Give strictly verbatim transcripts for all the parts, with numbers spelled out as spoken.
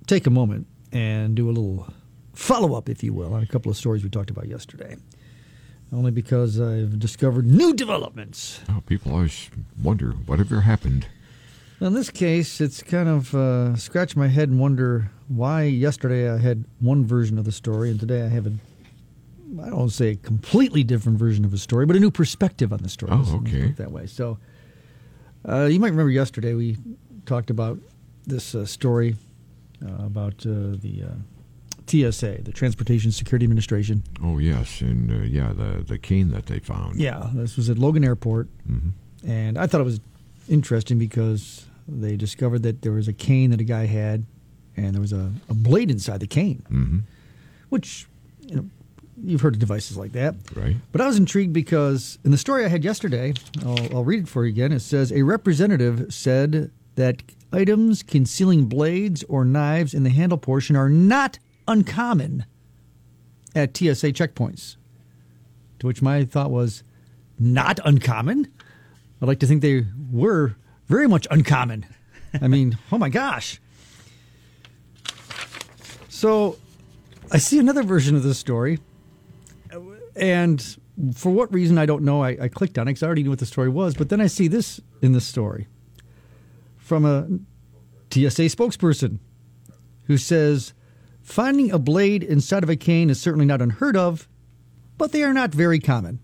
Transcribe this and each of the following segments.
take a moment and do a little follow-up, if you will, on a couple of stories we talked about yesterday. Only because I've discovered new developments. Oh, people always wonder, whatever happened? In this case, it's kind of uh, scratch my head and wonder why yesterday I had one version of the story and today I have a, I don't say a completely different version of a story, but a new perspective on the story. Oh, okay. Put it that way. So uh, you might remember yesterday we talked about this uh, story uh, about uh, the uh, T S A, the Transportation Security Administration. Oh, yes. And, uh, yeah, the, the cane that they found. Yeah, this was at Logan Airport. Mm-hmm. And I thought it was interesting because they discovered that there was a cane that a guy had, and there was a, a blade inside the cane, Mm-hmm. which, you know, you've heard of devices like that. Right. But I was intrigued because in the story I had yesterday, I'll, I'll read it for you again. It says, a representative said that items concealing blades or knives in the handle portion are not uncommon at T S A checkpoints. To which my thought was, not uncommon? I'd like to think they were very much uncommon. I mean, oh my gosh. So I see another version of this story, and for what reason, I don't know. I, I clicked on it because I already knew what the story was, but then I see this in the story from a T S A spokesperson who says, finding a blade inside of a cane is certainly not unheard of, but they are not very common.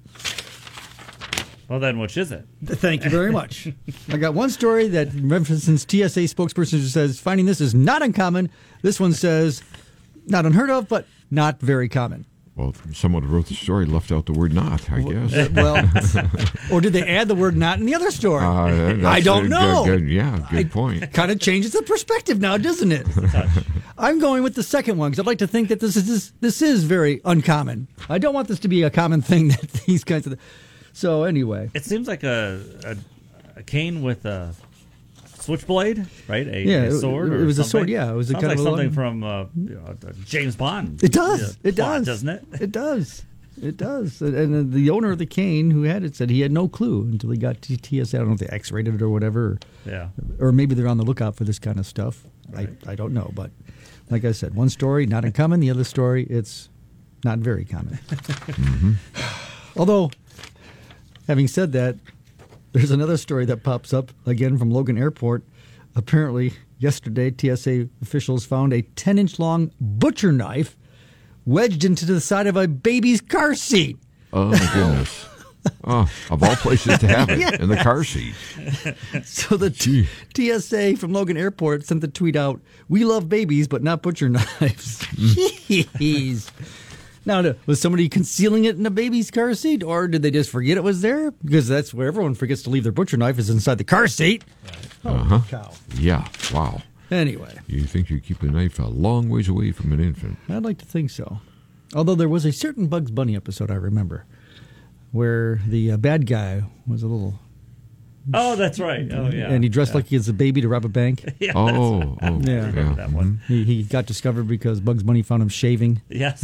Well, then, which is it? Thank you very much. I got one story that references T S A spokesperson who says finding this is not uncommon. This one says not unheard of, but not very common. Well, someone who wrote the story left out the word not, I guess. Well, or did they add the word not in the other story? Uh, I don't a know. Good, good, yeah, good I, point. Kind of changes the perspective now, doesn't it? I'm going with the second one because I'd like to think that this is this, this is very uncommon. I don't want this to be a common thing that these kinds of. So anyway, It seems like a a, a cane with a switchblade, right? A, Yeah, a it- sword. it or was a something. sword, yeah, it was a Sounds kind like of a something long- from uh, you know, a James Bond. it does. yeah, It plot, does, doesn't it? It does. It does. And and the owner of the cane who had it said he had no clue until he got to T S A. I don't know if they X-rated it or whatever. Yeah. Or maybe they're on the lookout for this kind of stuff. Right. I, I don't know. But like I said, one story, not uncommon. The other story, it's not very common. Mm-hmm. Although, having said that, there's another story that pops up, again from Logan Airport. Apparently, yesterday, T S A officials found a ten-inch long butcher knife wedged into the side of a baby's car seat. Oh, my goodness. Oh, of all places to have it, Yeah. in the car seat. So the t- T S A from Logan Airport sent the tweet out, we love babies, but not butcher knives. Jeez. Now, was somebody concealing it in a baby's car seat, or did they just forget it was there? Because that's where everyone forgets to leave their butcher knife is inside the car seat. Holy Uh-huh. cow. Yeah, wow. Anyway, You think you keep the knife a long ways away from an infant. I'd like to think so. Although there was a certain Bugs Bunny episode I remember where the uh, bad guy was a little... Oh, that's right. Oh, yeah. and he dressed yeah. like he was a baby to rob a bank. Yeah, Oh, that's oh, right. Yeah. I remember yeah. that one. He, he got discovered because Bugs Bunny found him shaving, Yes.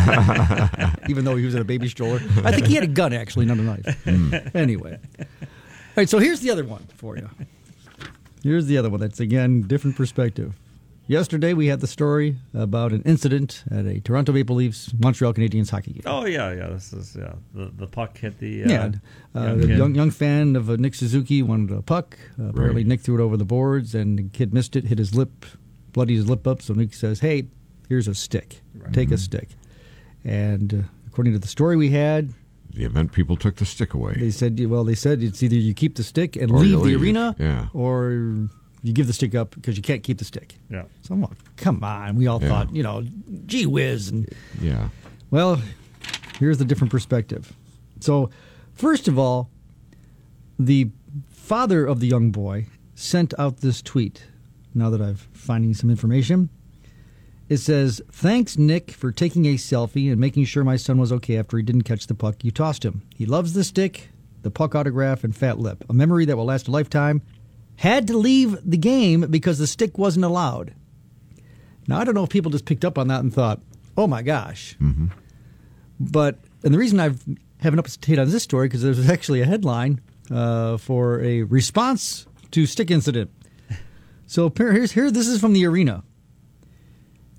even though he was in a baby stroller. I think he had a gun, actually, not a knife. Anyway. All right, so here's the other one for you. Here's the other one that's, again, different perspective. Yesterday, we had the story about an incident at a Toronto Maple Leafs Montreal Canadiens hockey game. Oh, yeah, yeah. This is, yeah. The, the puck hit the. Uh, Yeah, uh, young the kid. young, young fan of uh, Nick Suzuki wanted a puck. Uh, apparently, Right. Nick threw it over the boards, and the kid missed it, hit his lip, bloodied his lip up. So Nick says, "Hey, here's a stick. Right. Take a stick." And uh, according to the story we had, The event people took the stick away. they said, "Well, they said it's either you keep the stick and Or leave you the leave. arena, Yeah. or you give the stick up because you can't keep the stick." Yeah. So I'm like, "Come on!" We all Yeah. thought, you know, gee whiz, and Yeah. well, here's the different perspective. So, first of all, the father of the young boy sent out this tweet. Now that I've finding some information, it says, "Thanks, Nick, for taking a selfie and making sure my son was okay after he didn't catch the puck you tossed him. He loves the stick, the puck autograph, and fat lip. A memory that will last a lifetime. Had to leave the game because the stick wasn't allowed." Now, I don't know if people just picked up on that and thought, oh my gosh. Mm-hmm. But, and the reason I have an update on this story, because there's actually a headline uh, for a response to stick incident. So here- here's here. This is from the arena.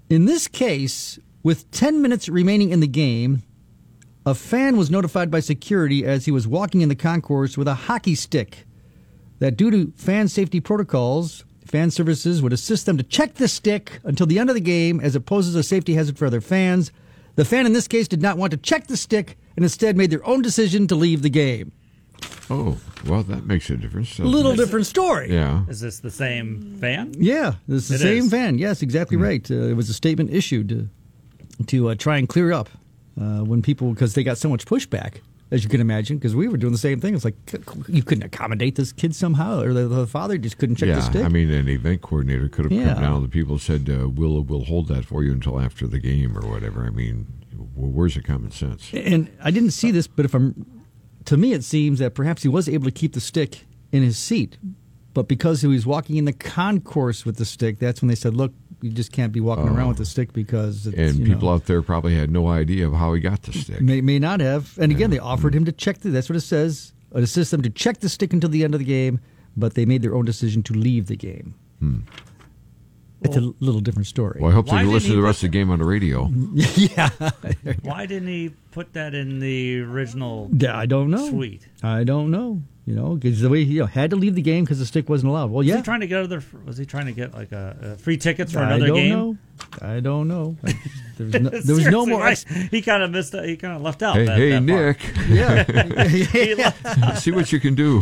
In this case, with ten minutes remaining in the game, a fan was notified by security as he was walking in the concourse with a hockey stick that due to fan safety protocols, fan services would assist them to check the stick until the end of the game as it poses a safety hazard for other fans. The fan in this case did not want to check the stick and instead made their own decision to leave the game. Oh, well, that makes a difference. A little different story. Yeah. Is this the same fan? Yeah, it's the It same is. fan. Yes, exactly Hmm. right. Uh, it was a statement issued to, to uh, try and clear up uh, when people, because they got so much pushback, as you can imagine, because we were doing the same thing. It's like, c- c- you couldn't accommodate this kid somehow, or the, the father just couldn't check yeah, the stick. I mean, an event coordinator could have Yeah. come down. The people said, uh, "We'll we'll hold that for you until after the game or whatever." I mean, well, where's the common sense? And I didn't see this, but if I'm, to me, it seems that perhaps he was able to keep the stick in his seat, but because he was walking in the concourse with the stick, that's when they said, "Look, you just can't be walking Oh. around with the stick because it's, And you people know, out there probably had no idea of how he got the stick. may may not have." And again, Yeah. they offered him to check the. That's what it says. It assists them to check the stick until the end of the game, but they made their own decision to leave the game. Hmm. It's a little different story. Well, I hope Why they didn't listen he to the put rest of the game on the radio. yeah, Why didn't he put that in the original Yeah, I don't know. tweet? I don't know. You know, because the way he you know, had to leave the game because the stick wasn't allowed. Well, Was yeah. he trying to get other? Was he trying to get like a, a free tickets for I another don't game? know. I don't know. There was no, there was no Seriously, more. right? Ex- He kind of missed. He kind of left out. Hey, that, hey, that part. Nick, yeah. He left, see what you can do.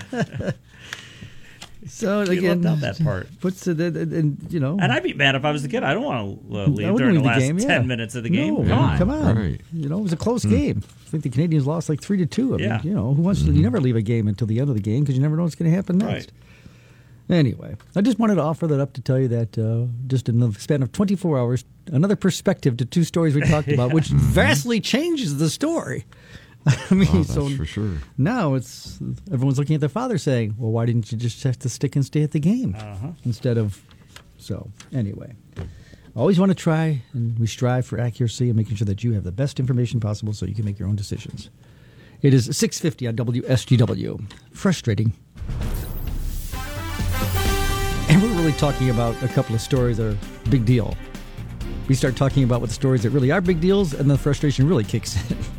So he again, left out that part. puts it, and, and you know, And I'd be mad if I was the kid. I don't want to uh, I leave wouldn't during the leave last game, yeah. ten minutes of the game. No, Come yeah, on. come on. Right. You know, it was a close game. I think the Canadians lost like three to two. I Yeah. mean, you know, who wants to? You never leave a game until the end of the game because you never know what's going to happen next. Right. Anyway, I just wanted to offer that up to tell you that uh, just in the span of twenty-four hours, another perspective to two stories we talked about, which vastly changes the story. I mean, Oh, that's so for sure. now it's everyone's looking at their father saying, "Well, why didn't you just check the stick and stay at the game Uh-huh. instead of?" So anyway, always want to try, and we strive for accuracy and making sure that you have the best information possible so you can make your own decisions. It is six fifty on W S G W. Frustrating. And we're really talking about a couple of stories that are big deal. We start talking about what the stories that really are big deals, and the frustration really kicks in.